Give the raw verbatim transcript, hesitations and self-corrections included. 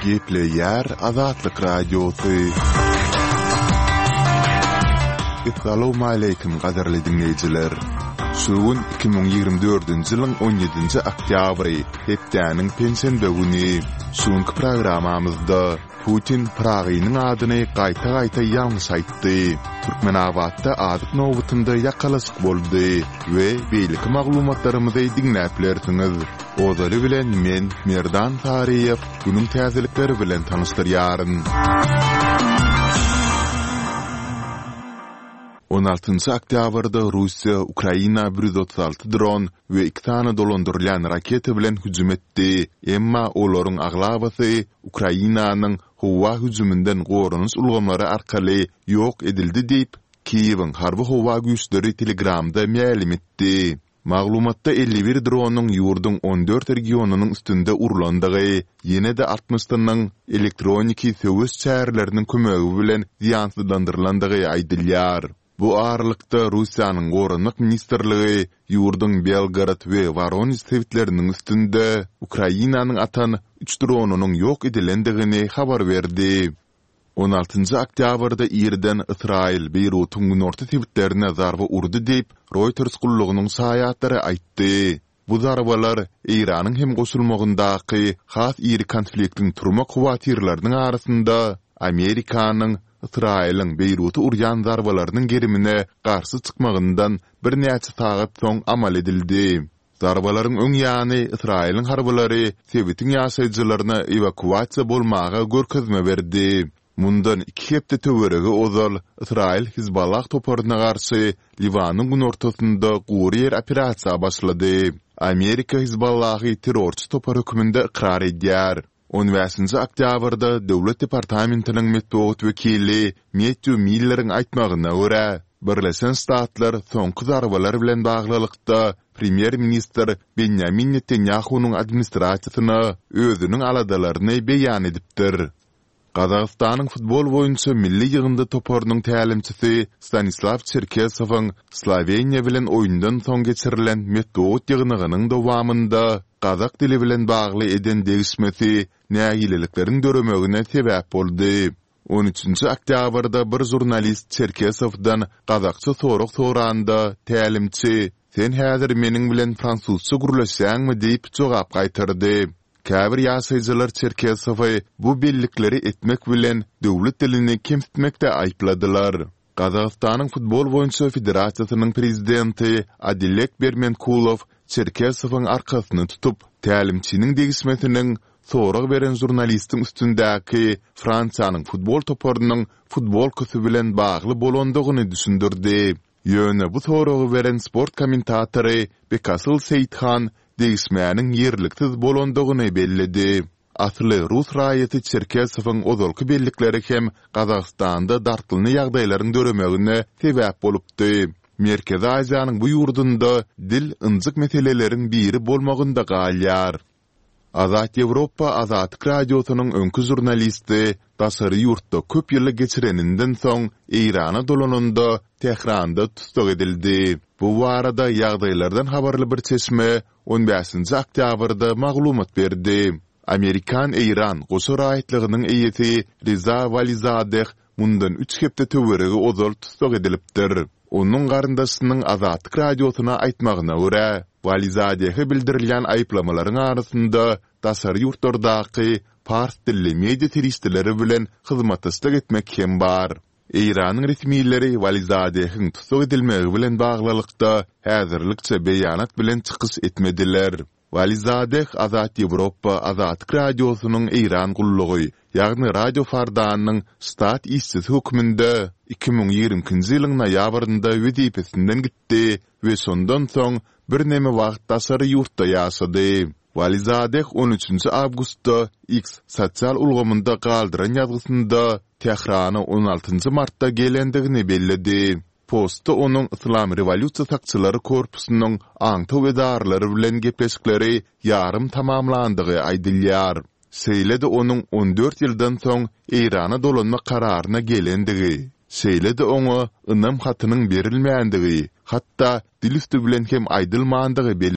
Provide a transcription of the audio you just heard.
Gepleyer Azatlyk Radiosu. Assalamu alaykum gaderli dinleyijiler. Şuun iki bin ýygrimi dördünji ýylyň on ýedinji oktýabry, hepdäniň pensiýa güni. Şuňky programamyzda Putin Pragynyň adyny gaýta-gaýta ýalňyş aýtdy. Türkmenabadda adyk nowbatynda ýakalasyk boldy we beýleki maglumatlarymyzy diňläplersiňiz. Ozaly bilen men Merdan Tariýew bunyň täzelikleri bilen tanystyryaryn. on altynjy oktýabrda Russiýa Ukraina bir yüz otuz alty dron we iki tane dolandyrılan raket bilen hüjüm etdi. Emma olaryň aglabasy Ukrainanyň howa hüjümünden gorunys ulgamlary arkaly ýok edildi diýip Kiýewiň harby howa güýçleri Telegramda ma'lum etdi. Maglumatda elli bir dronun ýurduň on dört regionunyň üstünde urulandygy, ýene-de altmışdynyň elektroniki söwüs çäherleriniň kömegi bilen ziýansızlandyrlandygy aýdylýar. Bu aralykda Russiýanyň gorunlyk ministrligi ýurduň Belgrad we Voronezh sewitleriniň üstünde Ukrainanyň atan üç dronunyň ýok edilendigini habar berdi. on altynjy oktýabrda ýerden Israil Beýrutyň günorta sewitlerine zarba urdy diýip Reuters gullugynyň saýatlary aýtdy. Bu zarbalar Iranyň hem goşulmagyndaky has ýeri konfliktiň turmak howatyrlarynyň arasynda Amerikanyň Israiliň Beýruty urýan zarbalarynyň gerimine garşy çykmagyndan bir näçe sagat soň amal edildi. Zarbalaryň öň ýany Israiliň harbalary Sewitiň ýaşaýjylaryna evakuasiýa bolmaga görkezme berdi. Mundan iki hepde töweregi ozal Israil Hizballah toparyna garşy Liwanyň günortasynda guryer operasiýa başlady. Amerika Hizballahy terrorçy topar höküminde ikrar edýär. on beşinji oktýabrda Döwlet Departamentiniň medeniýet wekili Matthew Miller'iň aýtmagyna görä, Birleşen Ştatlar soňky zarbalar bilen baglylykda Premier Minister Benjamin Netanyahu'nyň administrasiýasyna özüniň aladalaryny beýan edipdir. Gazagystanyň futbol boýunça milli ýygynda toparynyň tälimçisi Stanislav Cherkesowyň Sloveniýa bilen oýundan soň geçirilen medeniýet ýygynynyň dowamynda Gazak dili bilen bagly eden degişmesi nägileliklerin döremegine sebäp boldy. on üçinji oktýabrda bir jurnalist Cherkesowdan Gazakça sorag soranda tälimçi "Sen häzir meniň bilen fransuzça gurlaşýaňmy?" diýip jogap gaýtardy. Käbir ýaşaýjylar Cherkesowy bu bellikleri etmek bilen döwlet dilini kemsitmekde aýpladylar. Gazagystanyň futbol boýunça federasiýasynyň prezidenti Adilek Bermenkulov Cherkesowyň arkasyny tutup, tälimçiniň degişmesiniň sorag beren jurnalistiň üstündäki Fransiýanyň futbol toparynyň futbol kösü bilen bagly bolandygyny düşündirdi. Ýöne bu soragy beren sport kommentatory Bekasyl Seýithan degişmäniň ýerliksiz bolandygyny bellidi. Asly Rus raýaty Cherkesowyň ozalky bellikleri hem Gazagstanda dartylyny ýagdaýlaryň döremegine sebäp bolupdy. Merkezi Aziýanyň bu ýurdunda dil ınjyk meseleleriň biri bolmagynda galýar. Azat Ýewropa Azatlyk Radiosynyň öňkü jurnalisti daşary ýurtda köp ýyl geçireninden soň Irana dolananda Tehranda tutsak edildi. Bu barada ýagdaýlardan habarly bir çeşme on beşinji oktýabrda maglumat berdi. Amerikan Iran goşa raýatlygynyň eýeti Riza Walizadeh mundan üç hepde töweregi ozal tutsak edilipdir. Onuň garyndaşynyň Azatlyk Radiosyna aýtmagyna görä, Walizadehe bildirilýän aýplamalaryň arasynda daşary ýurtlardaky pars dilli media teristleri bilen hyzmatçylyk etmek hem bar. Iranyň resmiýetleri Walizadehiň tutsak edilmegi bilen baglylykda häzirlikçe beýanat bilen çykyş etmediler. Walizadeh Azat Ýewropa Azatlyk Radiosynyň Iran gullugy, ýagny radio fardanynyň stat işçisi hökmünde iki bin ýygrimiňji ýylyň noýabrynda wezipesinden gitdi we sondan soň bir neme wagt daşary ýurtda ýaşady. Walizadeh on üçinji awgustda X sosial ulgamynda galdyran ýazgysynda Tehrana on altynjy martda gelendigini bellidi. Postda onuň Islam Rewolýusiýa sakçylary korpusynyň aňty we darlary bilen gepleşikleri ýarym tamamlandygy aýdylýar. Seýlede onuň on dört ýyldan soň Irana dolanma kararyna gelendigi. Seýlede oňa ynam hatynyň berilmäändigi, hatda dil üstü bilen hem aýdylmandygy